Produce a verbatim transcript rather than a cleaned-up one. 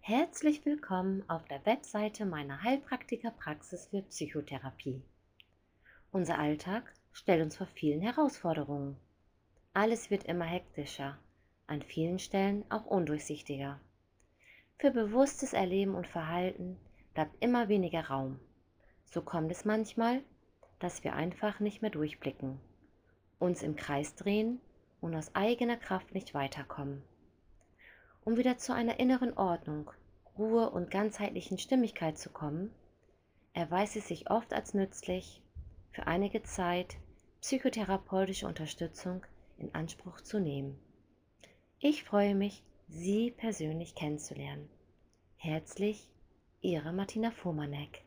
Herzlich willkommen auf der Webseite meiner Heilpraktikerpraxis für Psychotherapie. Unser Alltag stellt uns vor vielen Herausforderungen. Alles wird immer hektischer, an vielen Stellen auch undurchsichtiger. Für bewusstes Erleben und Verhalten bleibt immer weniger Raum. So kommt es manchmal, dass wir einfach nicht mehr durchblicken, uns im Kreis drehen und aus eigener Kraft nicht weiterkommen. Um wieder zu einer inneren Ordnung, Ruhe und ganzheitlichen Stimmigkeit zu kommen, erweist es sich oft als nützlich, für einige Zeit psychotherapeutische Unterstützung in Anspruch zu nehmen. Ich freue mich, Sie persönlich kennenzulernen. Herzlich, Ihre Martina Fuhrmannek.